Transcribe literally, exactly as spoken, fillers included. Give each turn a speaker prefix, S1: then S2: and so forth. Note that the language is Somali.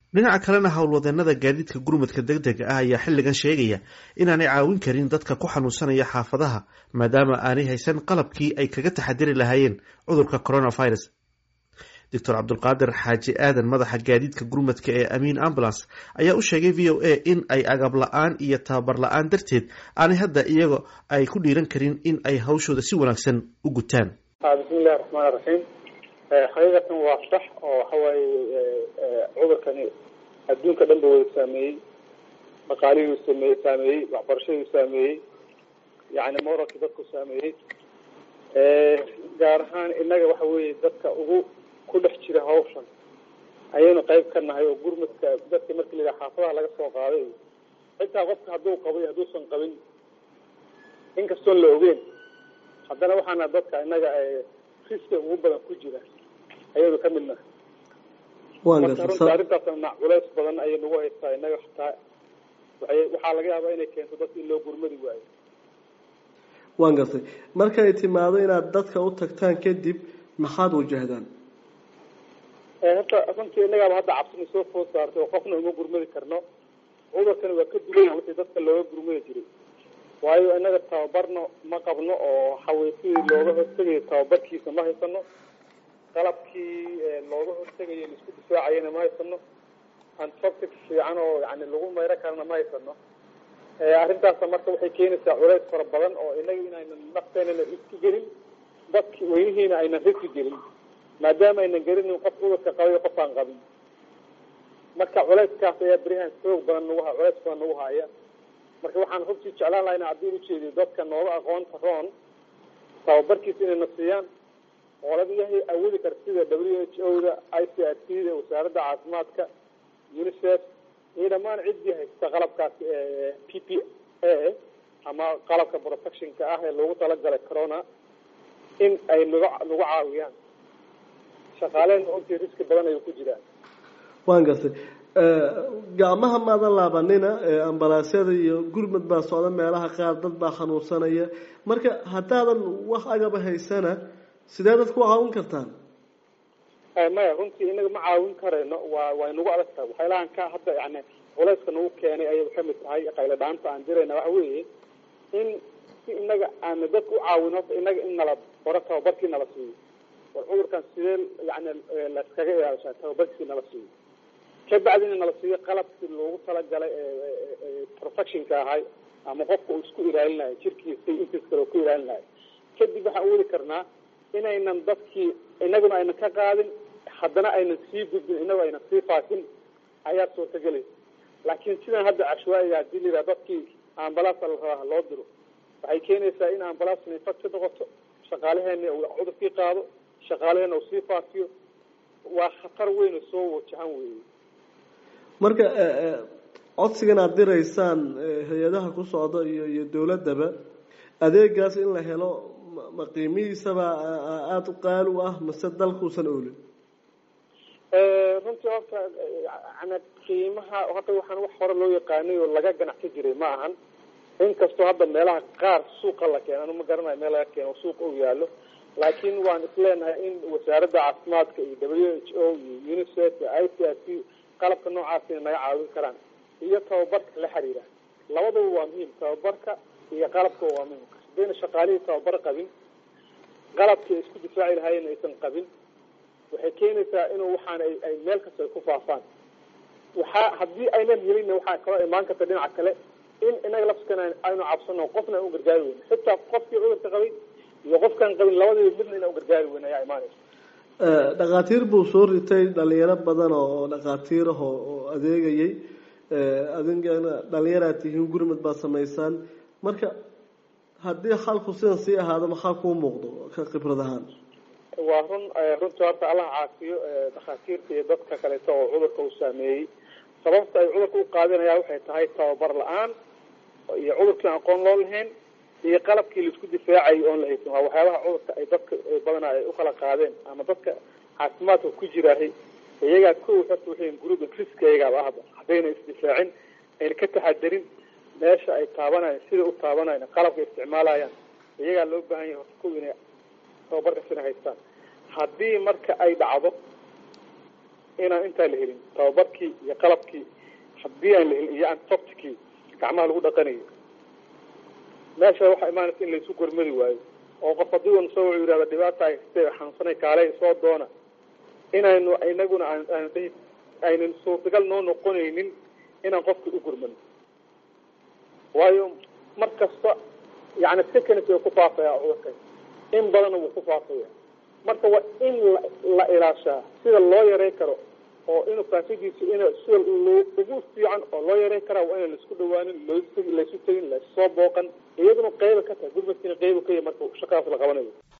S1: dhinaca kalena howlwadeenada gaadiidka gurmadka degdega ah ayaa xilligan sheegaya inaanay caawin karin dadka ku xanuunsanaya xaafadaha maadaama aanay haysan qalabkii ay kaga taxadiri lahaayeen cudurka coronavirus. doctor cabdulqaadir xaaji aadan madaxa gaadiidka gurmadka ee amiin ambulance ayaa u sheegay v o a in ay agab la-aan iyo tababar la-aan darteed aanay hadda iyaga ay ku dhiiran karin in ay hawshooda si wanaagsan u gutaan.
S2: bismillahi raxmaani raxiim. xaqiiqatan waa sax oo waxawaaye cudurkani adduunka dhan ba wada saameeyey, dhaqaalihii sameeyey saameeyey waxbarashadii saameeyey, yacni moralkii dadku saameeyey. gaar ahaan innaga waxa weeye dadka ugu ku dhex jira hawshan ayaynu qayb ka nahay oo gurmadka dadka markii la yidhaha xaafadaha laga soo qaaday xitaa qofka hadduu qabo iyo hadduusan qabin inkastoon la ogeyn haddana waxaana dadka innaga riska ugu badan ku jira ayaynu ka mid nahay. marka runta arrintaasna culays badan ayay nagu haystaa innaga xataa waxaa laga yaabaa inay keento dadka in loo gurmadi waayo.
S3: waan gartay markay timaado inaad dadka u tagtaan kadib maxaad wajahdaan?
S2: horta runtii innagaaba hadda cabsina soo food saartay oo qofna uma gurmadi karno. cudurkani waa ka duwan wixii dadka looga gurmadi jiray, waayo innaga tababarno ma qabno oo xaweysidii looga hortegayo tababarkiisa ma haysano, qalabkii looga hortegayo laisku difaacayana ma haysano, antiseptic fiican oo yani lagu mayro karana ma haysano. arrintaasa marka waxay keenaysaa culays fara badan oo innaga inaynan nafteenana riski gelin, dadki weynihiina aynan riski gelin maadaama aynan garinin qof cudurka qabayo qof aan qabin. marka culayskaas ayaa berihaan xoog badan nagu ha culays badan nagu haya. marka waxaan runtii jeclaan lahaa ina haddii ujeediyo dadka nooga aqoonta roon tababarkiisa inayna siiyaan ooladayahay awoodi kara sida w h o da i c r c da wasaaradda caafimaadka unicef iyo dhammaan ciddii haysta qalabkaas p p a ama qalabka protectionka ah ee loogu talagalay corona in ay nagu nagu caawiyaan. shaqaalehena runtii riski badan ayuu ku jiraan.
S3: waan gartay gacmaha maadan laabanina ambalaasyada iyo gurmad baa socda meelaha qaar dad baa xanuunsanaya, marka haddaadan wax agaba haysana sidee dadku caawin kartaan?
S2: maya runtii inaga ma caawin karayno, waa way nagu adag tahay. waxyaalahan ka hadda yani culayska nagu keenay ayay kamid tahay qaylo dhaanta aan dirayna waxa weeye in si inaga aan dadku u caawin horta inaga in nala baro tababarkii nala siiyo war cudurkan sidee yani laskaga ilaalishaa tababarkii nala siiyo, kabacdina nala siiyo qalabkii loogu talagalay protectionka ahay ama qofka uu isku ilaalinayo jirkiisa intiis kale ku ilaalinayo. kadib waxaan awoodi karnaa inaynan dadkii inaguna aynan ka qaadin haddana aynan sii gudbin inagu aynan sii faafin ayaa suurtagelaysa. laakiin sidan hadda cashwaaiga hadii la yidhaha dadkii ambalaasa la rabaa loo diro waxay keenaysaa in ambalaasna infection noqoto, shaqaalaheena uu cudurkii qaado, shaqaalaheena uu sii faafiyo. waa khatar weyn oo soo wajahan weeye.
S3: marka codsigan aad diraysaan hay-adaha ku socda iyo iyo dawladdaba adeegaas in la helo ma qiimihiisaba aada u qaali u ah mase dalkuusan oolin?
S2: runtii horta yani qiimaha hadda waxaan wax hore loo yaqaanay oo laga ganacsan jiray ma ahan. inkastoo hadda meelaha qaar suuqa la keeno anu ma garanayo meel laga keeno suuqa u yaallo, laakiin waan isleenahay in wasaaradda caafimaadka iyo w h o iyo unicef iyo i c r c qalabka noocaasina naga caawin karaan iyo tababarka la xiriira. labadaba waa muhiim, tababarka iyo qalabka waa muhiim. hadayna shaqaalihii tababar qabin, qalabkii ay isku difaaci lahaayeen aysan qabin, waxay keenaysaa inuu waxaan ay meel kasta ay ku faafaan. waxaa haddii aynan helin waxaa kaloo imaan karta dhinaca kale in inaga lafskana aynu cabsano qofna aan u gargaari weyn, xitaa qofkii cudurka qabay iyo qofkaan qabin labadaba midna inaan u gargaari weyn ayaa imaanaysa.
S3: dhakhaatiir buu soo ritay dhalinyaro badan oo dhakhaatiir ah oo adeegayay, adinkana dhalinyaraad tihiin gurmad baad samaysaan. marka haddii xalku sidan sii ahaado maxaa kuu muuqdo ka khibrad ahaan?
S2: waa run runtii horta allah caafiyo dhakhaatiirta iyo dadka kaleeto oo cudurka uu saameeyey. sababta ay cudurka u qaadanayaa waxay tahay tababar la-aan iyo cudurkii aqoon loo lahayn iyo qalabkii laisku difaacayay oon la haysan. waa waxyaabaha cudurka ay dadka badanaa ay ukala qaadeen ama dadka caafimaadka ku jiraahay iyagaa ko horta waxay group risk iyagaaba ahba haddayna isdifaacin ayna ka taxadarin meesha ay taabanayaan sida u taabanayaan qalabka isticmaalayaan iyagaa loo baahan yahay horta kuw inay tababarka sina haystaan. haddii marka ay dhacdo inaan intaa la helin tababarkii iyo qalabkii haddii aan la helin iyo antibioticii gacmaha lagu dhaqanayo meesha waxaa imaanaysa in laysu gurmadi waayo oo qof haddii uuna soo wuxuu yidhahda dhibaata haystee xanuunsanay kaalay soo doona inaynu inaguna aan aan dhihi aynan suurtagal noo noqonaynin inaan qofka u gurmano waayo mar kasta yani seconds way ku faafaya cudurkan in badanna wuu ku faafaya marka waa in la ilaashaa sida loo yareyn karo oo inuu faafidiisu in sida ugu fiican oo loo yareyn karaa waa inaan laisku dhawaanin laysu tegin laysoo booqan iyaduna qayba ka tahay gurmadkiina qayba ka yahay marka shaqadaas la qabanayo